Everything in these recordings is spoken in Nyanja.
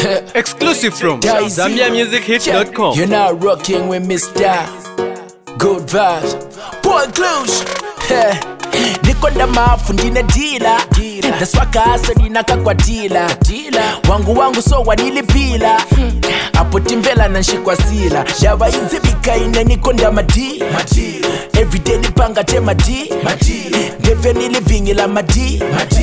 Exclusive from ZambiaMusicHits.com. You're now rocking with Mr. Good Vibes. Boy Clues. Nikonda mafu ndine dealer. Naswaka asa ninakakwatila. Wangu so wanilipila. Apo timvela na nshikwa sila. Java izibika ina nikonda madi. Everyday nipanga te madi. Neve nilivingila madi.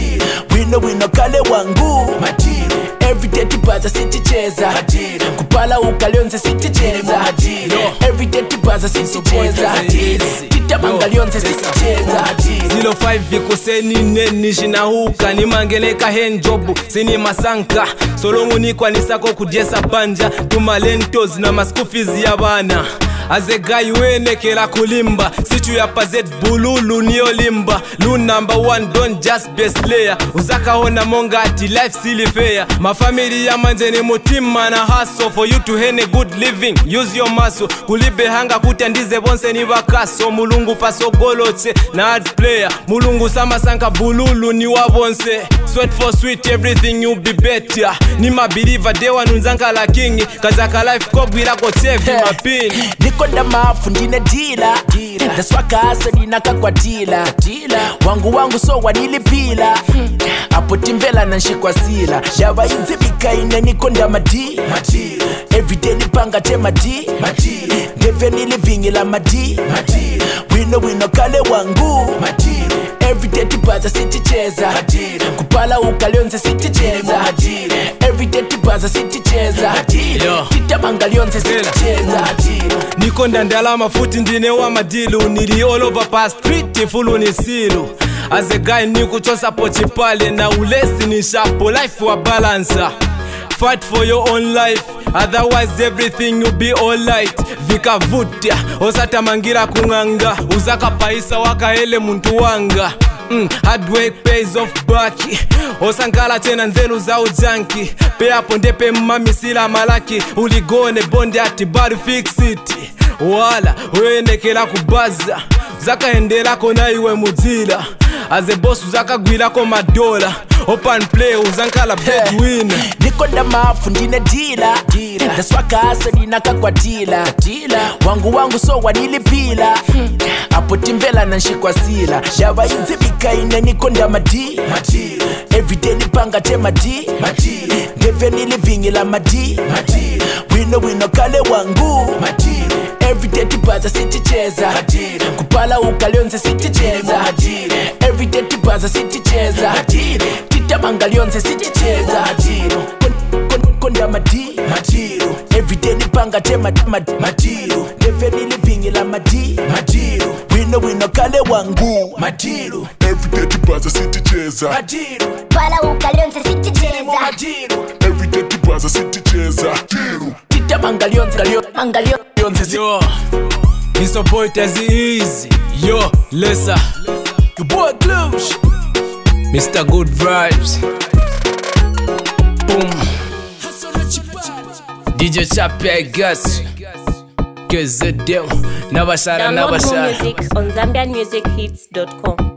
Wino kale wangu. Everyday tibaza siticheza. Kupala ukalionze siticheza. Everyday tibaza siticheza. Titamanga lionze siticheza. 05 vikoseni neni shinahuka ni mangeleka henjobu sini masanka solongu ni kwa nisako kujesa banja tumalentos na maskufizi ya bana Azegai wene kela kulimba sichu ya pazet bululu ni olimba Lu number 1 don't just be slayer Uzaka hona monga ati life silly fair Ma family ya manje ni mutima na hustle For you to hene good living use your muscle Kulibe hanga kutendize bonse ni wakaso Mulungu paso goloche na hard player Mulungu sama sanka bululu ni wabonse Sweat for sweet everything you be better Ni mabelieve dewa nunzanka la kingi Kazaka life kogwila kotevi mapini Nikonda mafu ndine dealer. Naswaka asa ninakakwatila. Wangu so wanilipila. Apo timvela na nshikwa sila. Java izibika ina nikonda madi. Everyday nipanga te madi. Neve nilivingila madi. Wino kale wangu. Everyday tibaza siticheza. Kupala ukalionze siticheza. Everyday tibaza siticheza. Titamanga lionze siticheza. Nikonda ndala mafuti ndine wa madilu Nili all over past street fulu ni silu As a guy niku chosa pochi pale Na ulesi ni shapo life wa balancer Fight for your own life Otherwise everything will be alright Vika vutia Osata mangira kunganga Uzaka paisa waka ele muntu wanga Hard work pays off baki Osankala tena nzelu za ujanki Pe hapo ndepe mami sila malaki Uligone bonde ati bari fix it Wala wene kela kubaza Zaka endela kona iwe muzila As a boss uzaka gwila ko madola Open play uzankala bedwin Nikonda mafu ndine dealer. Naswaka asa ninakakwatila. Wangu so wanilipila. Apo timvela na nshikwa sila. Java izibika ina nikonda madi. Everyday nipanga te madi. Neve nilivingila madi. Wino kale wangu. Everyday tibaza siticheza. Kupala ukalionze siticheza. Everyday tibaza siticheza. Titamanga lionze siticheza. Konda madi. Everyday nipanga te madi. Neve nilivingila madi. Wino kale wangu. Everyday tibaza siticheza. Pala ukalionze siticheza. Everyday tibaza siticheza. Titamanga lionze Yo, it's a boy Tazi Easy. Yo, Lessa. Your boy Clues. Mr. Good Vibes. Boom. DJ Chappie, I guess. Cause the devil. Nabashara. Download more music on ZambianMusicHits.com.